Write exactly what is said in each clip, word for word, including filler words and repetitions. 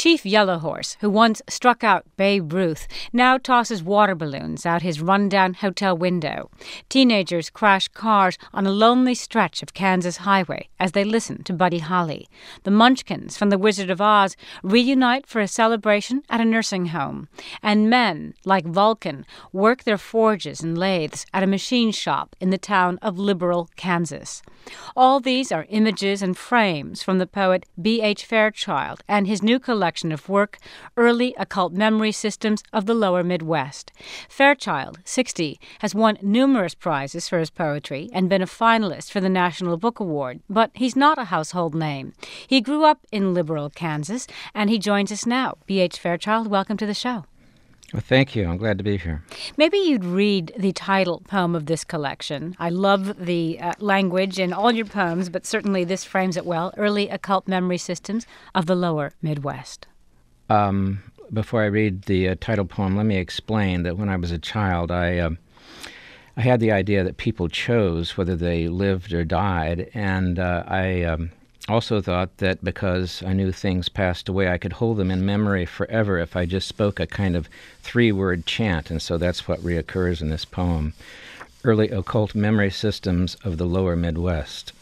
Chief Yellowhorse, who once struck out Babe Ruth, now tosses water balloons out his rundown hotel window. Teenagers crash cars on a lonely stretch of Kansas highway as they listen to Buddy Holly. The Munchkins from The Wizard of Oz reunite for a celebration at a nursing home. And men, like Vulcan, work their forges and lathes at a machine shop in the town of Liberal, Kansas. All these are images and frames from the poet B H Fairchild and his new collection of work, Early Occult Memory Systems of the Lower Midwest. Fairchild, sixty, has won numerous prizes for his poetry and been a finalist for the National Book Award, but he's not a household name. He grew up in Liberal, Kansas, and he joins us now. B H Fairchild, welcome to the show. Well, thank you. I'm glad to be here. Maybe you'd read the title poem of this collection. I love the uh, language in all your poems, but certainly this frames it well. Early Occult Memory Systems of the Lower Midwest. Um, before I read the uh, title poem, let me explain that when I was a child, I uh, I had the idea that people chose whether they lived or died, and uh, I um, also thought that because I knew things passed away, I could hold them in memory forever if I just spoke a kind of three-word chant, and so that's what reoccurs in this poem. Early Occult Memory Systems of the Lower Midwest.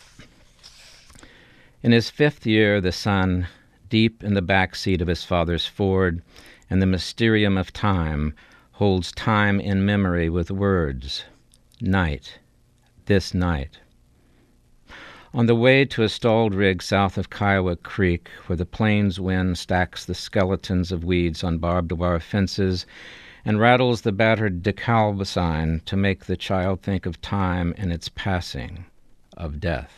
In his fifth year, the son, deep in the back seat of his father's Ford, and the mysterium of time, holds time in memory with words. Night. This night. On the way to a stalled rig south of Kiowa Creek, where the plains wind stacks the skeletons of weeds on barbed wire fences and rattles the battered DeKalb sign to make the child think of time and its passing, of death.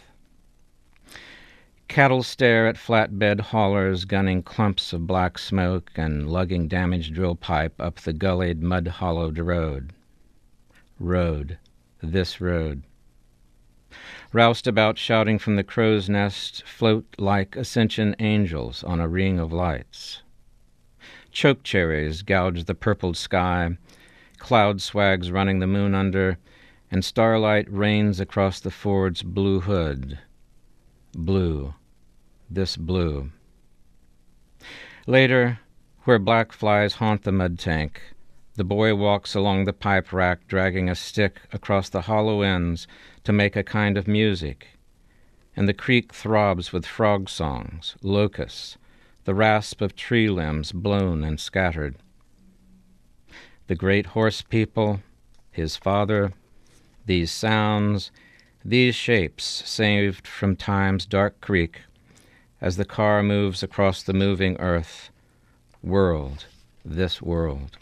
Cattle stare at flatbed haulers gunning clumps of black smoke and lugging damaged drill pipe up the gullied, mud-hollowed road. Road. This road. Roused about shouting from the crow's nest, float like ascension angels on a ring of lights. Choke cherries gouge the purpled sky, cloud swags running the moon under, and starlight rains across the Ford's blue hood. Blue. This blue. Later, where black flies haunt the mud tank, the boy walks along the pipe rack dragging a stick across the hollow ends to make a kind of music, and the creek throbs with frog songs, locusts, the rasp of tree limbs blown and scattered. The great horse people, his father, these sounds, these shapes saved from time's dark creek as the car moves across the moving earth, world, this world.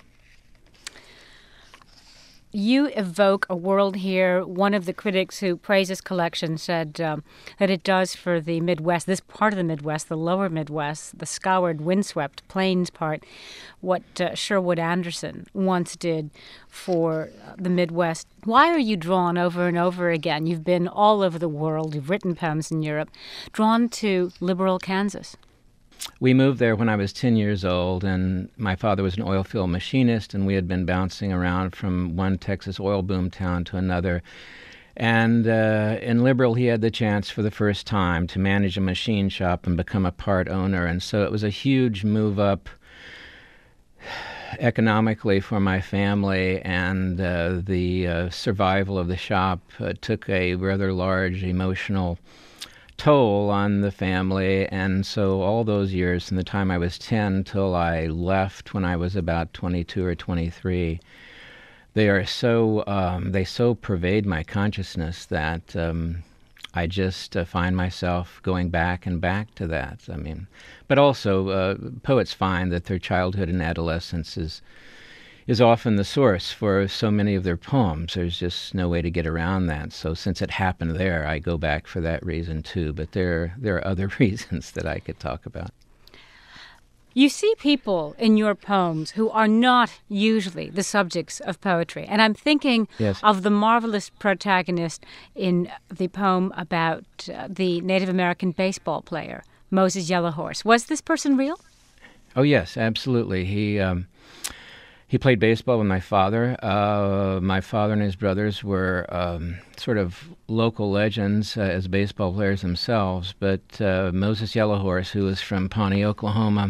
You evoke a world here. One of the critics who praised this collection said um, that it does for the Midwest, this part of the Midwest, the lower Midwest, the scoured, windswept plains part, what uh, Sherwood Anderson once did for uh, the Midwest. Why are you drawn over and over again? You've been all over the world. You've written poems in Europe. Drawn to Liberal, Kansas. We moved there when I was ten years old, and my father was an oil field machinist, and we had been bouncing around from one Texas oil boom town to another. And uh, in Liberal, he had the chance for the first time to manage a machine shop and become a part owner, and so it was a huge move up economically for my family, and uh, the uh, survival of the shop uh, took a rather large emotional toll on the family. And so all those years, from the time I was ten till I left when I was about twenty-two or twenty-three, they are so um, they so pervade my consciousness that um, I just uh, find myself going back and back to that. I mean, but also uh, poets find that their childhood and adolescence is is often the source for so many of their poems. There's just no way to get around that. So since it happened there, I go back for that reason too. But there, there are other reasons that I could talk about. You see people in your poems who are not usually the subjects of poetry. And I'm thinking yes. of the marvelous protagonist in the poem about uh, the Native American baseball player, Moses Yellowhorse. Was this person real? Oh, yes, absolutely. He... Um, He played baseball with my father. Uh, my father and his brothers were um, sort of local legends uh, as baseball players themselves, but uh, Moses Yellowhorse, who was from Pawnee, Oklahoma,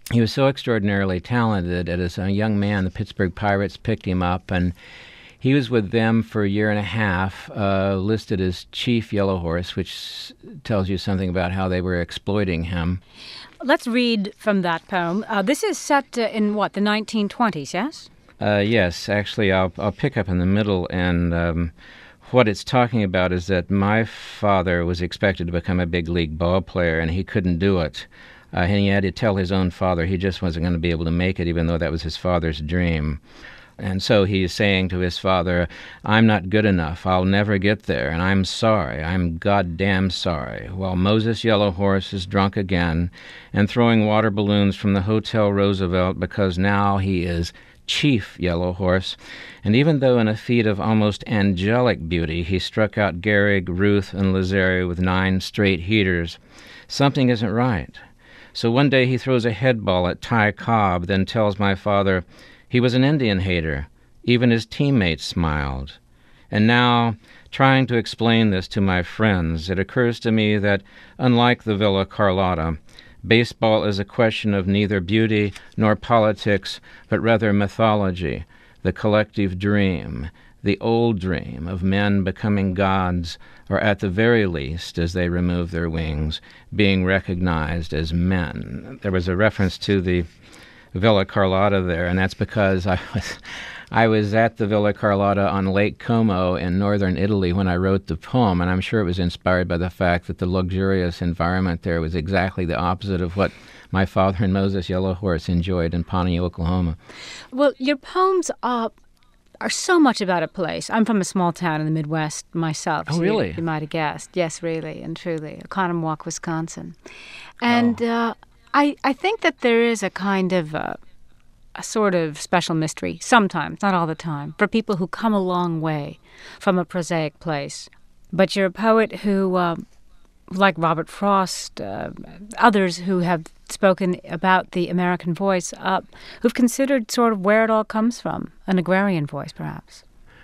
he was so extraordinarily talented that as a young man, the Pittsburgh Pirates picked him up, and he was with them for a year and a half, uh, listed as Chief Yellow Horse, which tells you something about how they were exploiting him. Let's read from that poem. Uh, this is set uh, in, what, the nineteen twenties, yes? Uh, yes, actually, I'll, I'll pick up in the middle, and um, what it's talking about is that my father was expected to become a big league ball player, and he couldn't do it. Uh, and he had to tell his own father he just wasn't going to be able to make it, even though that was his father's dream. And so he's saying to his father, I'm not good enough. I'll never get there, and I'm sorry. I'm goddamn sorry. While Moses Yellow Horse is drunk again and throwing water balloons from the Hotel Roosevelt because now he is Chief Yellow Horse. And even though in a feat of almost angelic beauty he struck out Gehrig, Ruth, and Lazzeri with nine straight heaters, something isn't right. So one day he throws a head ball at Ty Cobb, then tells my father he was an Indian hater. Even his teammates smiled. And now, trying to explain this to my friends, it occurs to me that, unlike the Villa Carlotta, baseball is a question of neither beauty nor politics, but rather mythology, the collective dream, the old dream of men becoming gods, or at the very least, as they remove their wings, being recognized as men. There was a reference to the Villa Carlotta there, and that's because I was I was at the Villa Carlotta on Lake Como in northern Italy when I wrote the poem, and I'm sure it was inspired by the fact that the luxurious environment there was exactly the opposite of what my father and Moses Yellow Horse enjoyed in Pawnee, Oklahoma. Well, your poems are, are so much about a place. I'm from a small town in the Midwest myself. Oh, so really? You, you might have guessed. Yes, really and truly. Oconomowoc, Wisconsin. And Oh. uh, I, I think that there is a kind of uh, a sort of special mystery, sometimes, not all the time, for people who come a long way from a prosaic place. But you're a poet who, uh, like Robert Frost, uh, others who have spoken about the American voice, uh, who've considered sort of where it all comes from, an agrarian voice, perhaps.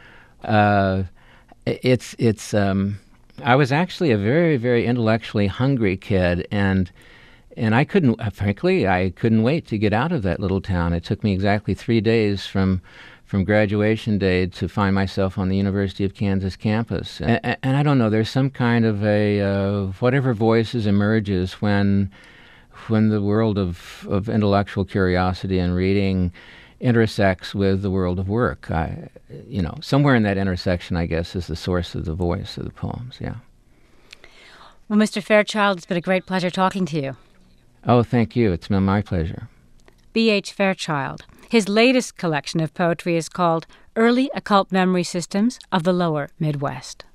Uh, it's, it's, um, I was actually a very, very intellectually hungry kid, and And I couldn't, frankly, I couldn't wait to get out of that little town. It took me exactly three days from from graduation day to find myself on the University of Kansas campus. And, and I don't know, there's some kind of a, uh, whatever voices emerges when when the world of, of intellectual curiosity and reading intersects with the world of work. I, you know, somewhere in that intersection, I guess, is the source of the voice of the poems, yeah. Well, Mister Fairchild, it's been a great pleasure talking to you. Oh, thank you. It's been my pleasure. B H Fairchild. His latest collection of poetry is called Early Occult Memory Systems of the Lower Midwest.